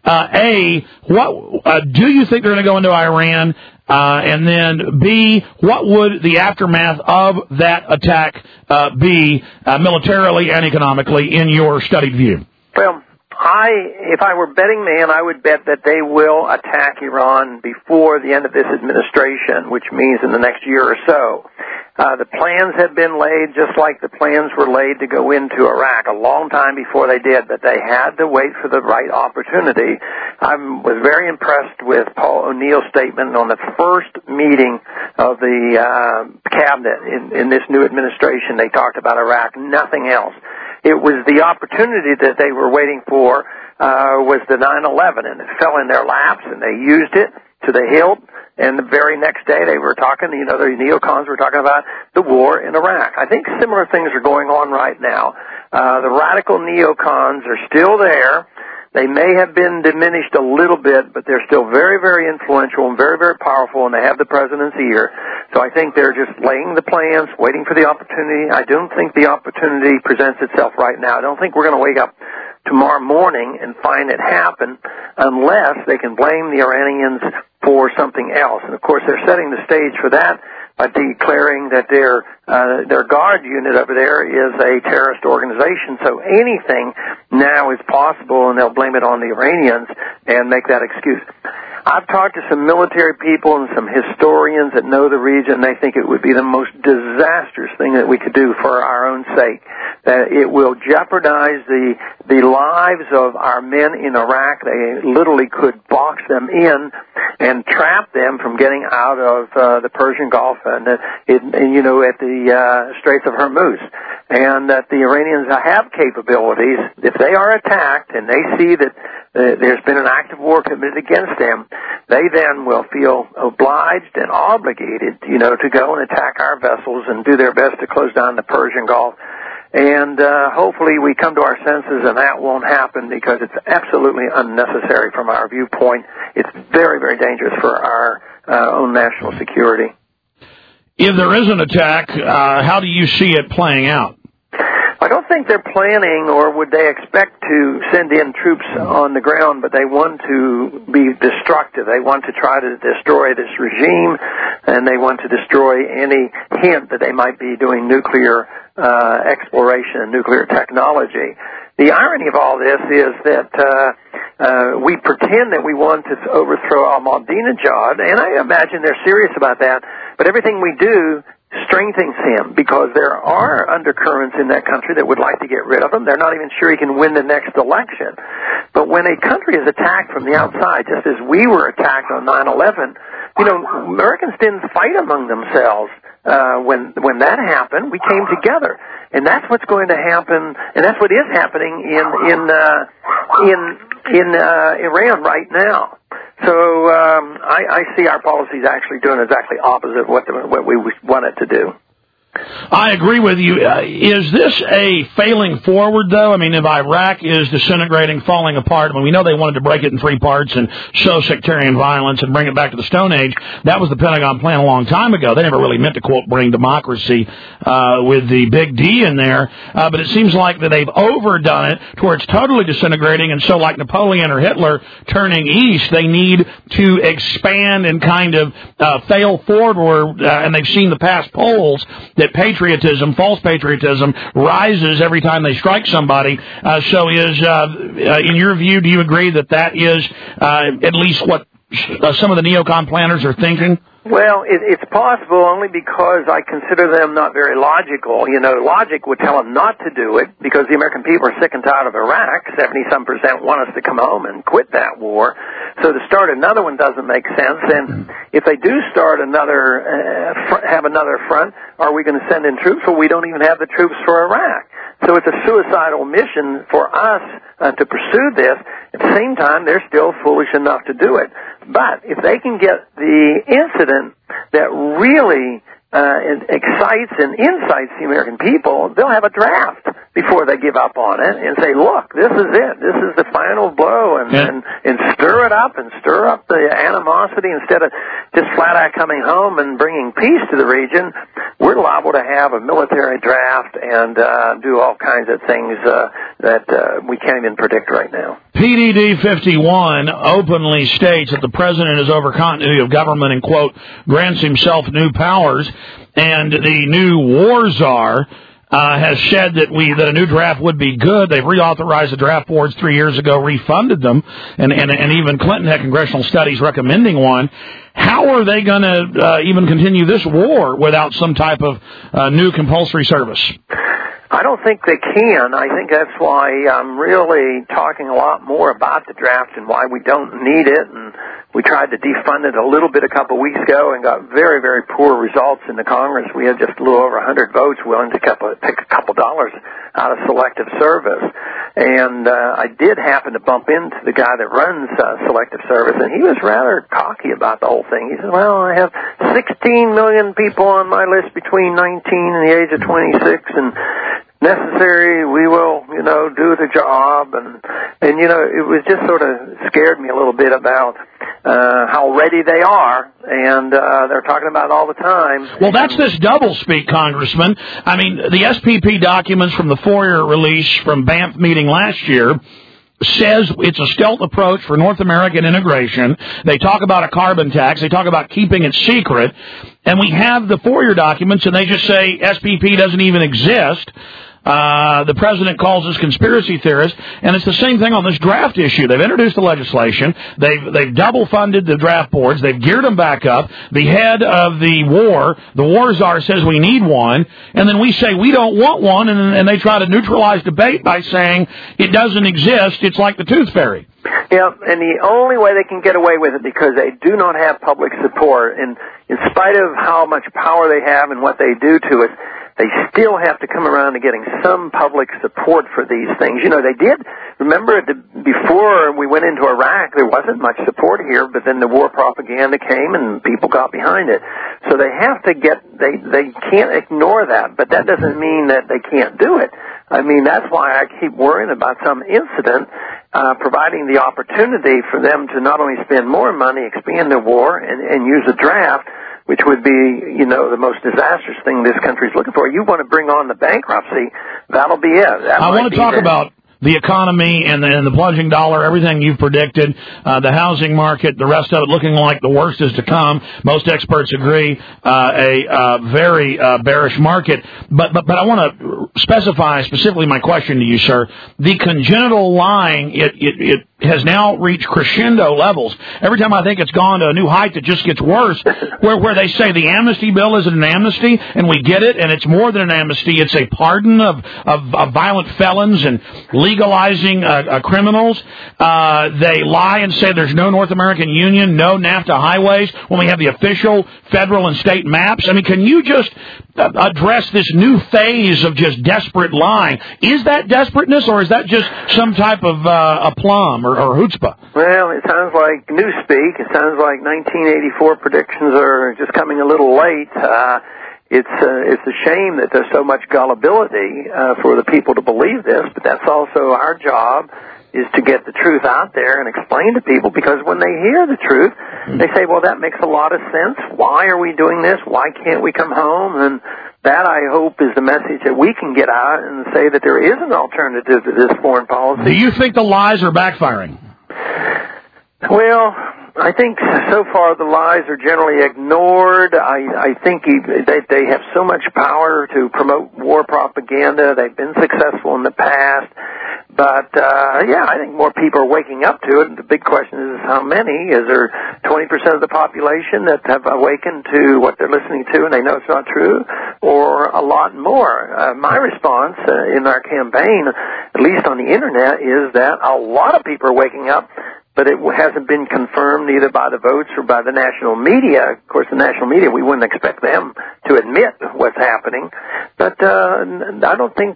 What do you think they're going to go into Iran? And then, B, what would the aftermath of that attack be militarily and economically in your studied view? Well, if I were betting man, I would bet that they will attack Iran before the end of this administration, which means in the next year or so. The plans have been laid just like the plans were laid to go into Iraq a long time before they did, but they had to wait for the right opportunity. I was very impressed with Paul O'Neill's statement on the first meeting of the cabinet in this new administration. They talked about Iraq, nothing else. It was the opportunity that they were waiting for was the 9/11, and it fell in their laps, and they used it to the hilt. And the very next day they were talking, the neocons were talking about the war in Iraq. I think similar things are going on right now. The radical neocons are still there. They may have been diminished a little bit, but they're still very, very influential and very, very powerful, and they have the president's ear. So I think they're just laying the plans, waiting for the opportunity. I don't think the opportunity presents itself right now. I don't think we're going to wake up tomorrow morning and find it happen unless they can blame the Iranians for something else. And, of course, they're setting the stage for that by declaring that their guard unit over there is a terrorist organization. So anything now is possible, and they'll blame it on the Iranians and make that excuse. I've talked to some military people and some historians that know the region. They think it would be the most disastrous thing that we could do for our own sake. That it will jeopardize the lives of our men in Iraq. They literally could box them in and trap them from getting out of the Persian Gulf and at the Straits of Hormuz. And that the Iranians have capabilities. If they are attacked and they see that there's been an act of war committed against them, they then will feel obliged and obligated, to go and attack our vessels and do their best to close down the Persian Gulf. And hopefully we come to our senses and that won't happen because it's absolutely unnecessary from our viewpoint. It's very, very dangerous for our own national security. If there is an attack, how do you see it playing out? I don't think they're planning, or would they expect to send in troops on the ground, but they want to be destructive. They want to try to destroy this regime, and they want to destroy any hint that they might be doing nuclear exploration and nuclear technology. The irony of all this is that we pretend that we want to overthrow Ahmadinejad, and I imagine they're serious about that, but everything we do strengthens him because there are undercurrents in that country that would like to get rid of him. They're not even sure he can win the next election. But when a country is attacked from the outside, just as we were attacked on 9/11, Americans didn't fight among themselves. When that happened, we came together, and that's what's going to happen, and that's what is happening in Iran right now. So I see our policies actually doing exactly opposite of what we want it to do. I agree with you. Is this a failing forward, though? I mean, if Iraq is disintegrating, falling apart, we know they wanted to break it in three parts and sow sectarian violence and bring it back to the Stone Age. That was the Pentagon plan a long time ago. They never really meant to, quote, bring democracy with the big D in there. But it seems like that they've overdone it to where it's totally disintegrating. And so like Napoleon or Hitler turning east, they need to expand and kind of fail forward. And they've seen the past polls that patriotism, false patriotism, rises every time they strike somebody. So is, in your view, do you agree that that is at least what some of the neocon planners are thinking? Well, it's possible only because I consider them not very logical. Logic would tell them not to do it because the American people are sick and tired of Iraq. 70-some% want us to come home and quit that war. So to start another one doesn't make sense. And if they do start have another front, are we going to send in troops? Well, we don't even have the troops for Iraq. So it's a suicidal mission for us to pursue this. At the same time, they're still foolish enough to do it. But if they can get the incident that really excites and incites the American people, they'll have a draft before they give up on it and say, look, this is it. This is the final blow, and stir it up and stir up the animosity instead of just flat out coming home and bringing peace to the region. We're liable to have a military draft and do all kinds of things that we can't even predict right now. PDD 51 openly states that the president is over continuity of government and, quote, grants himself new powers. And the new war czar has said that a new draft would be good. They've reauthorized the draft boards 3 years ago, refunded them, and even Clinton had congressional studies recommending one. How are they going to even continue this war without some type of new compulsory service? I don't think they can. I think that's why I'm really talking a lot more about the draft and why we don't need it. And we tried to defund it a little bit a couple of weeks ago and got very, very poor results in the Congress. We had just a little over 100 votes willing to pick a couple dollars out of selective service. And I did happen to bump into the guy that runs selective service, and he was rather cocky about the whole thing. He said, well, I have 16 million people on my list between 19 and the age of 26, and necessary, we will, do the job. And it was just sort of scared me a little bit about how ready they are, and they're talking about it all the time. Well, that's this doublespeak, Congressman. I mean, the SPP documents from the FOIA release from Banff meeting last year says it's a stealth approach for North American integration. They talk about a carbon tax. They talk about keeping it secret. And we have the FOIA documents, and they just say SPP doesn't even exist. The president calls us conspiracy theorists, and it's the same thing on this draft issue. They've introduced the legislation. They've double funded the draft boards. They've geared them back up. The head of the war czar, says we need one, and then we say we don't want one, and they try to neutralize debate by saying it doesn't exist. It's like the tooth fairy. Yeah, and the only way they can get away with it, because they do not have public support, and in spite of how much power they have and what they do to it, they still have to come around to getting some public support for these things. They did. Remember, before we went into Iraq, there wasn't much support here, but then the war propaganda came and people got behind it. So they have to they can't ignore that, but that doesn't mean that they can't do it. I mean, that's why I keep worrying about some incident providing the opportunity for them to not only spend more money, expand the war, and use a draft, which would be, the most disastrous thing this country's looking for. You want to bring on the bankruptcy, that'll be it. I want to talk about the economy and the plunging dollar, everything you've predicted, the housing market, the rest of it looking like the worst is to come. Most experts agree, a very bearish market. But I want to specify specifically my question to you, sir. The congenital lying, it has now reached crescendo levels. Every time I think it's gone to a new height, it just gets worse, where they say the amnesty bill isn't an amnesty, and we get it, and it's more than an amnesty. It's a pardon of violent felons and legalizing criminals. They lie and say there's no North American Union, no NAFTA highways, when we have the official federal and state maps. I mean, can you just address this new phase of just desperate lying? Is that desperateness, or is that just some type of aplomb or chutzpah? Well, it sounds like newspeak. It sounds like 1984 predictions are just coming a little late. It's a shame that there's so much gullibility for the people to believe this, but that's also our job, is to get the truth out there and explain to people, because when they hear the truth, they say, well, that makes a lot of sense. Why are we doing this? Why can't we come home? And that, I hope, is the message that we can get out and say that there is an alternative to this foreign policy. Do you think the lies are backfiring? Well, I think so far the lies are generally ignored. I think they have so much power to promote war propaganda. They've been successful in the past. But, I think more people are waking up to it. The big question is how many? Is there 20% of the population that have awakened to what they're listening to and they know it's not true? Or a lot more? My response in our campaign, at least on the Internet, is that a lot of people are waking up, but it hasn't been confirmed either by the votes or by the national media. Of course, the national media, we wouldn't expect them to admit what's happening. But I don't think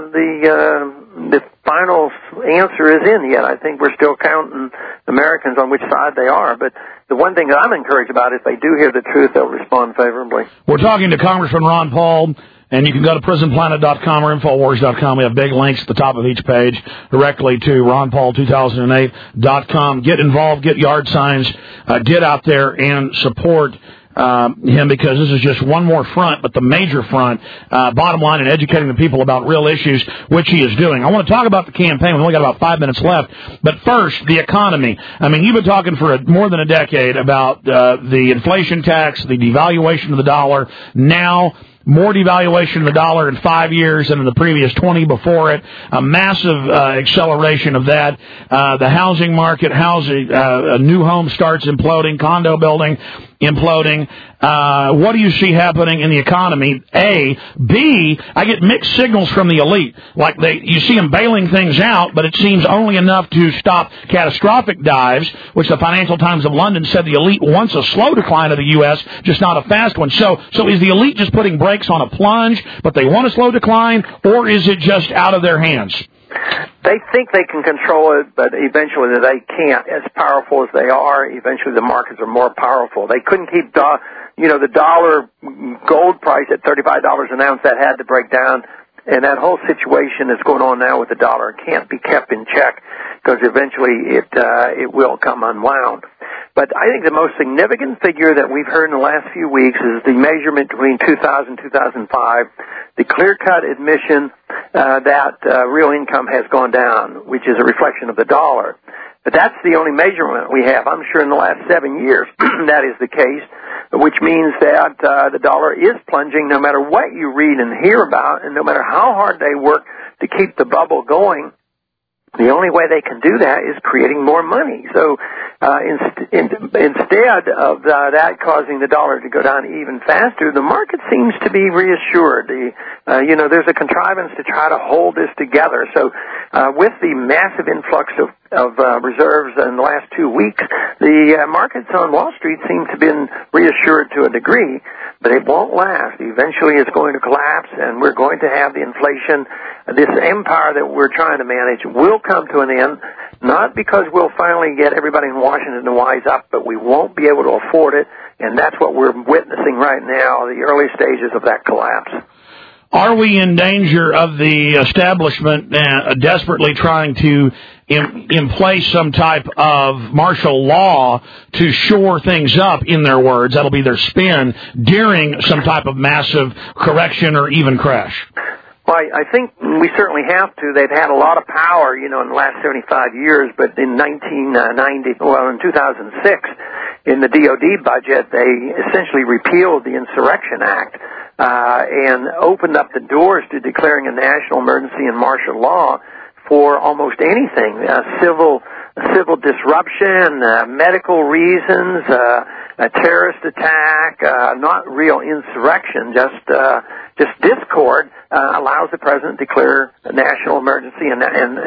the final answer is in yet. I think we're still counting Americans on which side they are. But the one thing that I'm encouraged about, if they do hear the truth, they'll respond favorably. We're talking to Congressman Ron Paul, and you can go to prisonplanet.com or Infowars.com. We have big links at the top of each page directly to RonPaul2008.com. Get involved, get yard signs, get out there and support him, because this is just one more front, but the major front, bottom line, in educating the people about real issues, which he is doing. I want to talk about the campaign. We've only got about 5 minutes left. But first, the economy. I mean, you've been talking for more than a decade about the inflation tax, the devaluation of the dollar. Now, more devaluation of the dollar in 5 years than in the previous 20 before it. A massive acceleration of that. The housing market, new home starts imploding, condo building imploding. What do you see happening in the economy? A. B, I get mixed signals from the elite. Like you see them bailing things out, but it seems only enough to stop catastrophic dives, which the Financial Times of London said the elite wants a slow decline of the U.S., just not a fast one. So is the elite just putting brakes on a plunge, but they want a slow decline, or is it just out of their hands? They think they can control it, but eventually they can't. As powerful as they are, eventually the markets are more powerful. They couldn't keep the dollar gold price at $35 an ounce. That had to break down. And that whole situation that's going on now with the dollar can't be kept in check, because eventually it will come unwound. But I think the most significant figure that we've heard in the last few weeks is the measurement between 2000 and 2005, the clear-cut admission that real income has gone down, which is a reflection of the dollar. But that's the only measurement we have. I'm sure in the last 7 years that is the case, which means that the dollar is plunging no matter what you read and hear about, and no matter how hard they work to keep the bubble going. The only way they can do that is creating more money. So instead of that causing the dollar to go down even faster, the market seems to be reassured. There's a contrivance to try to hold this together. So with the massive influx of reserves in the last 2 weeks, the markets on Wall Street seem to have been reassured to a degree, but it won't last. Eventually it's going to collapse, and we're going to have the inflation. This empire that we're trying to manage will come to an end, not because we'll finally get everybody in Washington to wise up, but we won't be able to afford it, and that's what we're witnessing right now, the early stages of that collapse. Are we in danger of the establishment desperately trying to in place some type of martial law to shore things up, in their words, that'll be their spin, during some type of massive correction or even crash? Well, I think we certainly have to. They've had a lot of power, in the last 75 years, but in 2006, in the DOD budget, they essentially repealed the Insurrection Act and opened up the doors to declaring a national emergency and martial law for almost anything, civil disruption, medical reasons, a terrorist attack, not real insurrection, just discord, allows the president to declare a national emergency and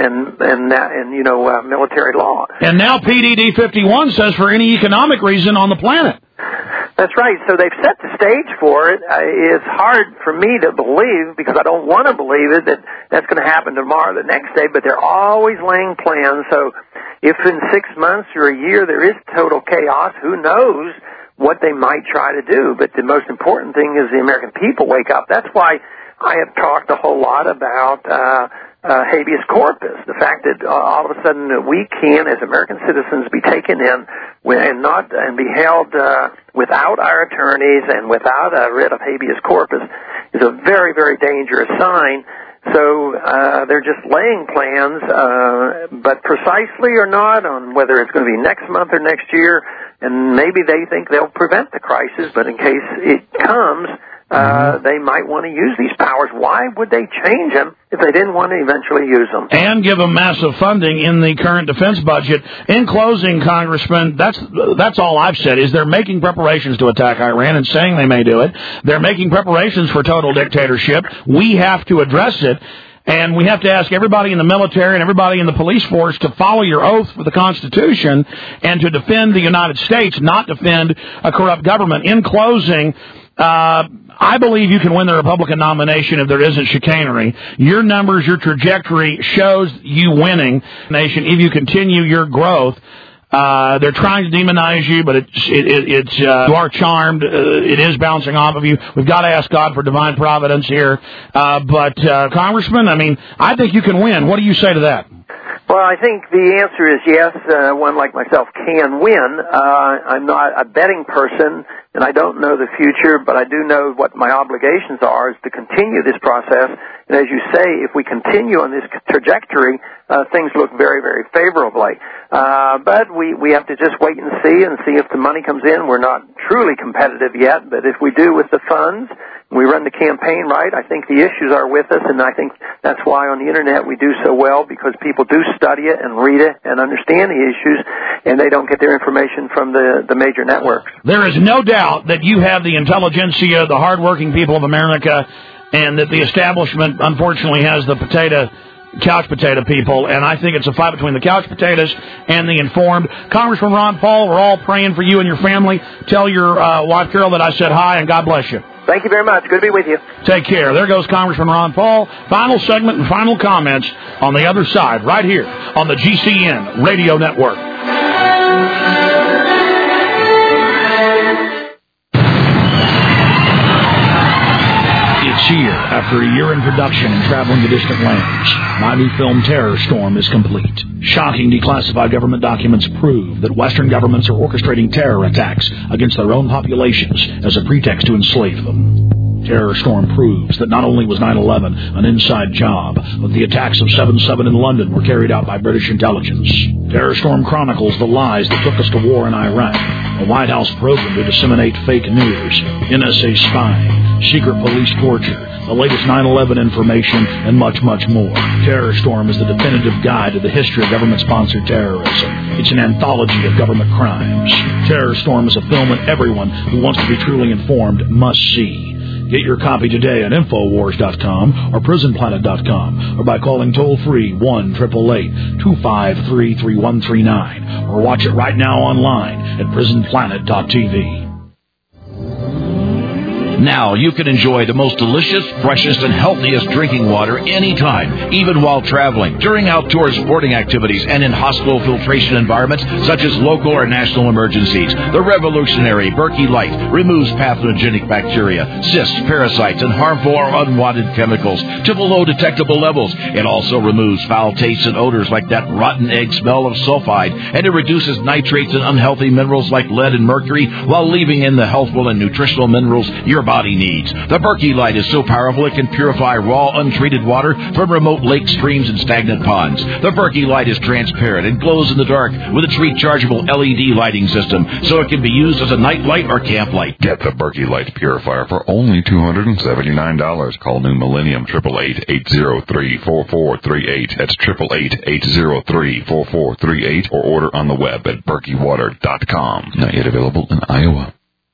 military law. And now PDD 51 says for any economic reason on the planet. That's right. So they've set the stage for it. It's hard for me to believe, because I don't want to believe it, that that's going to happen tomorrow, the next day, but they're always laying plans. So if in 6 months or a year there is total chaos, who knows what they might try to do. But the most important thing is the American people wake up. That's why I have talked a whole lot about habeas corpus, the fact that all of a sudden we can, as American citizens, be taken in and be held without our attorneys and without a writ of habeas corpus is a very, very dangerous sign. So they're just laying plans, but precisely or not, on whether it's going to be next month or next year, and maybe they think they'll prevent the crisis, but in case it comes, they might want to use these powers. Why would they change them if they didn't want to eventually use them? And give them massive funding in the current defense budget. In closing, Congressman, that's all I've said, is they're making preparations to attack Iran and saying they may do it. They're making preparations for total dictatorship. We have to address it. And we have to ask everybody in the military and everybody in the police force to follow your oath for the Constitution and to defend the United States, not defend a corrupt government. In closing, I believe you can win the Republican nomination if there isn't chicanery. Your numbers, your trajectory shows you winning, nation, if you continue your growth. They're trying to demonize you, but it's you are charmed. It is bouncing off of you. We've got to ask God for divine providence here. But Congressman, I mean, I think you can win. What do you say to that? Well, I think the answer is yes. One like myself can win. I'm not a betting person, and I don't know the future, but I do know what my obligations are is to continue this process. And as you say, if we continue on this trajectory, things look very, very favorably. But we have to just wait and see if the money comes in. We're not truly competitive yet, but if we do with the funds, we run the campaign right, I think the issues are with us, and I think that's why on the Internet we do so well, because people do study it and read it and understand the issues, and they don't get their information from the major networks. There is no doubt that you have the intelligentsia, the hardworking people of America, and that the establishment, unfortunately, has the couch potato people, and I think it's a fight between the couch potatoes and the informed. Congressman Ron Paul, we're all praying for you and your family. Tell your wife, Carol, that I said hi, and God bless you. Thank you very much. Good to be with you. Take care. There goes Congressman Ron Paul. Final segment and final comments on the other side, right here on the GCN Radio Network. It's here. After a year in production and traveling to distant lands, my new film Terror Storm is complete. Shocking declassified government documents prove that Western governments are orchestrating terror attacks against their own populations as a pretext to enslave them. Terror Storm proves that not only was 9/11 an inside job, but the attacks of 7/7 in London were carried out by British intelligence. Terror Storm chronicles the lies that took us to war in Iraq, a White House program to disseminate fake news, NSA spying, secret police torture, the latest 9/11 information, and much, much more. Terror Storm is the definitive guide to the history of government-sponsored terrorism. It's an anthology of government crimes. Terror Storm is a film that everyone who wants to be truly informed must see. Get your copy today at Infowars.com or PrisonPlanet.com or by calling toll-free 1-888-253-3139 or watch it right now online at PrisonPlanet.tv. Now you can enjoy the most delicious, freshest, and healthiest drinking water anytime, even while traveling, during outdoor sporting activities, and in hospital filtration environments such as local or national emergencies. The revolutionary Berkey Light removes pathogenic bacteria, cysts, parasites, and harmful or unwanted chemicals to below detectable levels. It also removes foul tastes and odors like that rotten egg smell of sulfide, and it reduces nitrates and unhealthy minerals like lead and mercury while leaving in the healthful and nutritional minerals your body needs. The Berkey Light is so powerful it can purify raw, untreated water from remote lakes, streams, and stagnant ponds. The Berkey Light is transparent and glows in the dark with its rechargeable LED lighting system, so it can be used as a night light or camp light. Get the Berkey Light Purifier for only $279. Call New Millennium 888-803-4438. That's 888-803-4438, or order on the web at berkeywater.com. Not yet available in Iowa.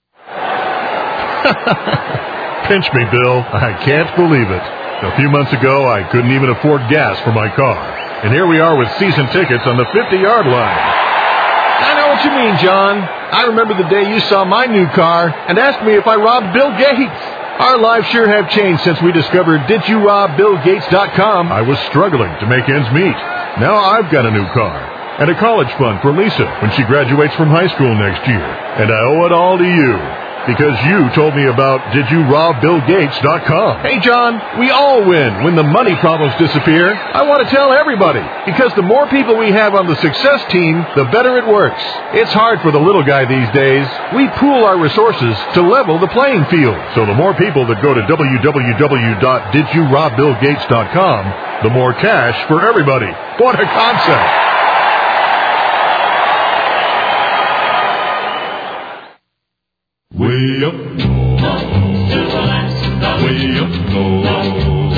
Pinch me, Bill. I can't believe it. A few months ago, I couldn't even afford gas for my car. And here we are with season tickets on the 50-yard line. I know what you mean, John. I remember the day you saw my new car and asked me if I robbed Bill Gates. Our lives sure have changed since we discovered DidYouRobBillGates.com. I was struggling to make ends meet. Now I've got a new car and a college fund for Lisa when she graduates from high school next year. And I owe it all to you. Because you told me about DidYouRobBillGates.com. Hey, John, we all win when the money problems disappear. I want to tell everybody, because the more people we have on the success team, the better it works. It's hard for the little guy these days. We pool our resources to level the playing field. So the more people that go to www.DidYouRobBillGates.com, the more cash for everybody. What a concept! Way up north, way up north,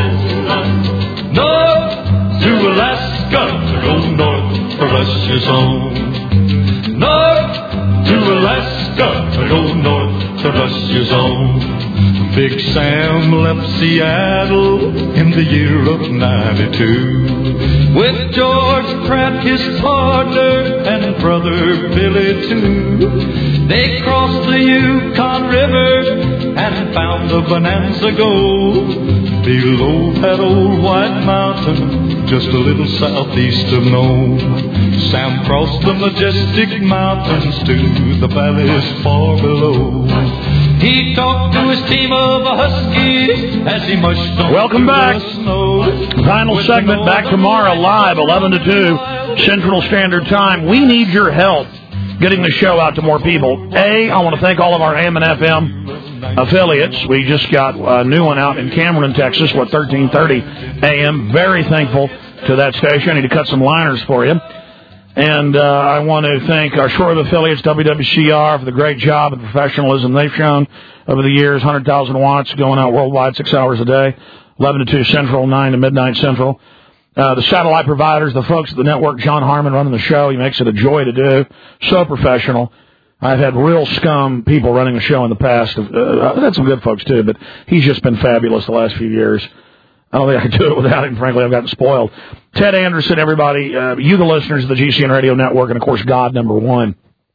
north to Alaska, go north for Russia's home. North to Alaska, go north to Russia's home. Big Sam left Seattle in the year of 92 with George Pratt, his partner, and brother Billy too. They crossed the Yukon River and found the Bonanza Gold. below that old white mountain, just a little southeast of Nome. Sam crossed the majestic mountains to the valleys far below. He talked to his team of huskies as he mushed on. Welcome back. Final segment back tomorrow live, 11 to 2 Central Standard Time. We need your help getting the show out to more people. I want to thank all of our AM and FM affiliates. We just got a new one out in Cameron, Texas, 1330 AM. Very thankful to that station. I need to cut some liners for you. And I want to thank our shortwave affiliates, WWCR, for the great job and professionalism they've shown over the years. 100,000 watts going out worldwide 6 hours a day, 11 to 2 Central, 9 to midnight Central. The satellite providers, the folks at the network, John Harmon running the show. He makes it a joy to do. So professional. I've had real scum people running the show in the past. I've had some good folks, too, but he's just been fabulous the last few years. I don't think I could do it without him. Frankly, I've gotten spoiled. Ted Anderson, everybody, you, the listeners of the GCN Radio Network, and, of course, God, number one.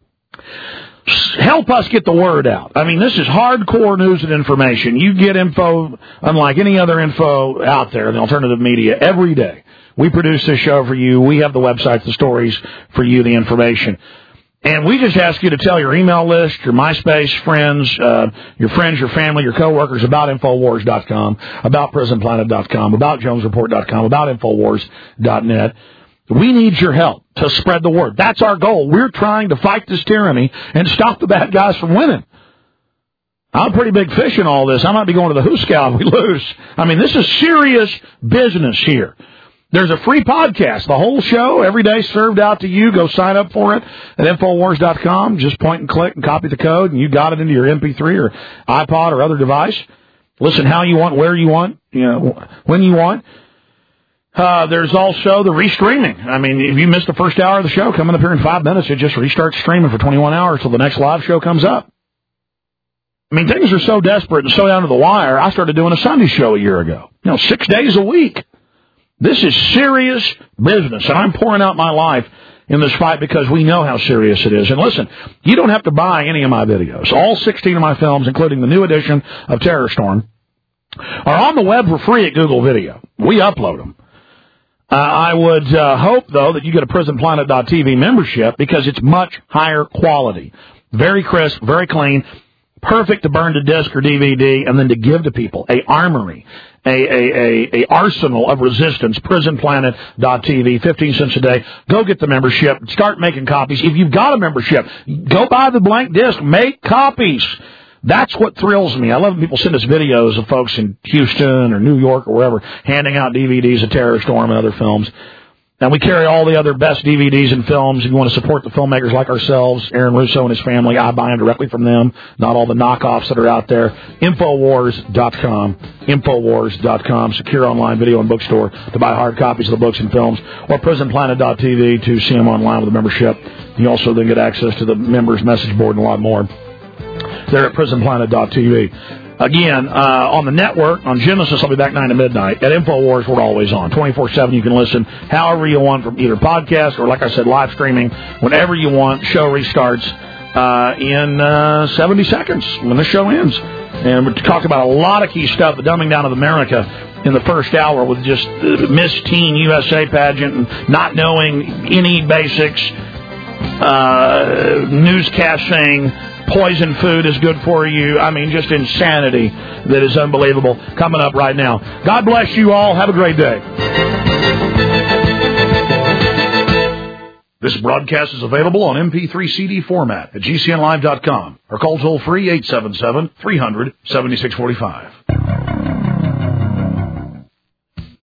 Help us get the word out. I mean, this is hardcore news and information. You get info unlike any other info out there in the alternative media every day. We produce this show for you. We have the websites, the stories for you, the information. And we just ask you to tell your email list, your MySpace friends, your family, your coworkers about Infowars.com, about PrisonPlanet.com, about JonesReport.com, about Infowars.net. We need your help to spread the word. That's our goal. We're trying to fight this tyranny and stop the bad guys from winning. I'm a pretty big fish in all this. I might be going to the Hooskow if we lose. I mean, this is serious business here. There's a free podcast, the whole show, every day served out to you. Go sign up for it at Infowars.com. Just point and click and copy the code, and you got it into your MP3 or iPod or other device. Listen how you want, where you want, when you want. There's also the restreaming. I mean, if you missed the first hour of the show, coming up here in 5 minutes, it just restarts streaming for 21 hours till the next live show comes up. I mean, things are so desperate and so down to the wire, I started doing a Sunday show a year ago. 6 days a week. This is serious business, and I'm pouring out my life in this fight because we know how serious it is. And listen, you don't have to buy any of my videos. All 16 of my films, including the new edition of Terror Storm, are on the web for free at Google Video. We upload them. I would hope, though, that you get a PrisonPlanet.tv membership because it's much higher quality. Very crisp, very clean, perfect to burn to disc or DVD and then to give to people. A armory. A arsenal of resistance, PrisonPlanet.tv, 15 cents a day. Go get the membership. Start making copies. If you've got a membership, go buy the blank disc. Make copies. That's what thrills me. I love when people send us videos of folks in Houston or New York or wherever handing out DVDs of Terror Storm and other films. And we carry all the other best DVDs and films. If you want to support the filmmakers like ourselves, Aaron Russo and his family, I buy them directly from them, not all the knockoffs that are out there. Infowars.com. Infowars.com. Secure online video and bookstore to buy hard copies of the books and films. Or PrisonPlanet.tv to see them online with a membership. You also then get access to the members' message board and a lot more. They're at PrisonPlanet.tv. Again, on the network, on Genesis, I'll be back 9 to midnight. At Infowars, we're always on. 24/7, you can listen however you want from either podcast or, like I said, live streaming. Whenever you want, show restarts in 70 seconds when the show ends. And we talked about a lot of key stuff, the dumbing down of America in the first hour with just Miss Teen USA pageant and not knowing any basics, newscast saying poison food is good for you. I mean, just insanity that is unbelievable coming up right now. God bless you all. Have a great day. This broadcast is available on MP3 CD format at GCNlive.com or call toll-free 877-300-7645.